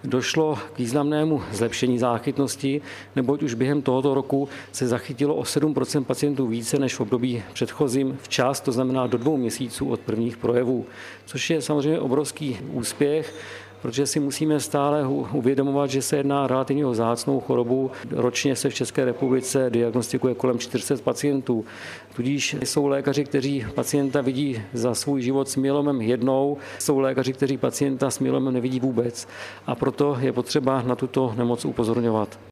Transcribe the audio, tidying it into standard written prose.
došlo k významnému zlepšení záchytnosti, neboť už během tohoto roku se zachytilo o 7% pacientů více než v období předchozím včas, to znamená do 2 měsíců od prvních projevů, což je samozřejmě obrovský úspěch, protože si musíme stále uvědomovat, že se jedná relativně o vzácnou chorobu. Ročně se v České republice diagnostikuje kolem 400 pacientů. Tudíž jsou lékaři, kteří pacienta vidí za svůj život s myelomem jednou, jsou lékaři, kteří pacienta s myelomem nevidí vůbec. A proto je potřeba na tuto nemoc upozorňovat.